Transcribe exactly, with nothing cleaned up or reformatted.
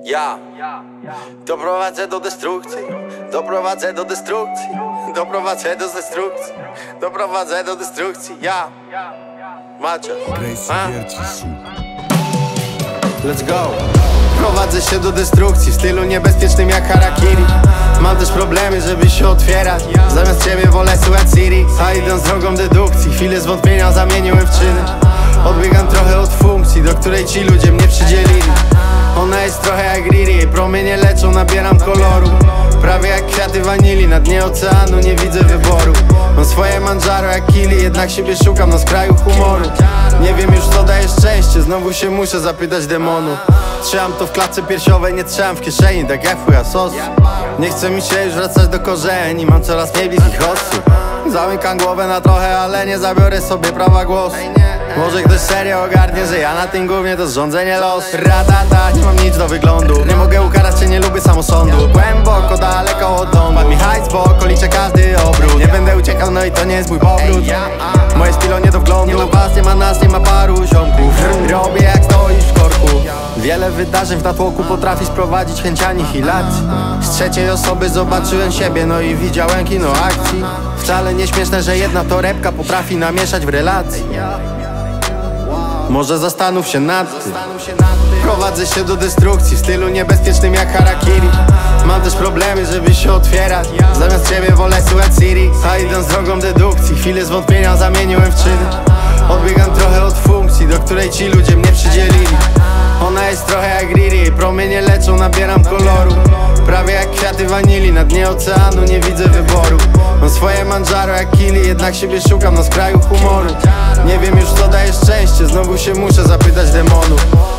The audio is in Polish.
Ja doprowadzę do destrukcji, doprowadzę do destrukcji, doprowadzę do destrukcji, doprowadzę do destrukcji. Ja Macia, let's go. Prowadzę się do destrukcji w stylu niebezpiecznym jak harakiri. Mam też problemy, żeby się otwierać. Zamiast ciebie wolę słuchać Siri. A idąc drogą dedukcji, chwile zwątpienia zamieniłem w czyny. Odbiegam trochę od funkcji, do której ci ludzie mnie przydzielili. Ona jest trochę jak Riri, jej promienie leczą, nabieram koloru. Prawie jak kwiaty wanilii, na dnie oceanu nie widzę wyboru. Mam swoje manżaro jak Kili, jednak siebie szukam na skraju humoru. Nie wiem już co daje szczęście, znowu się muszę zapytać demonu. Trzymam to w klatce piersiowej, nie trzymam w kieszeni, tak jak chuja sos. Nie chce mi się już wracać do korzeni, mam coraz mniej bliskich osób. Zamykam głowę na trochę, ale nie zabiorę sobie prawa głosu. Może ktoś serio ogarnie, że ja na tym głównie to zrządzenie losu. Radada, nie mam nic do wyglądu. Nie mogę ukarać się, nie lubię samosądu. Głęboko, daleko od domu. Padł mi hajs, bo okoliczę każdy obrót. Nie będę uciekał, no i to nie jest mój powrót. Moje stilo nie do wglądu. Nie ma was, nie ma nas, nie ma paru ziomków. Robię jak stoisz w korku. Wiele wydarzeń w natłoku potrafi sprowadzić chęć anihilacji. Z trzeciej osoby zobaczyłem siebie, no i widziałem kino akcji. Wcale nie śmieszne, że jedna torebka potrafi namieszać w relacji. Może zastanów się nad tym. Prowadzę się do destrukcji w stylu niebezpiecznym jak harakiri. Mam też problemy, żeby się otwierać. Zamiast ciebie wolę słuchać Siri. A idąc drogą dedukcji, chwile zwątpienia zamieniłem w czyny. Odbiegam trochę od funkcji, do której ci ludzie mnie przydzielili. Ona jest trochę jak Riri, jej promienie leczą, nabieram koloru. Prawie jak kwiaty wanilii, na dnie oceanu nie widzę wyboru. Mam swoje manżaro jak Kili, jednak siebie szukam na skraju humoru. Nie wiem już co daje szczęście, znowu się muszę zapytać demonu.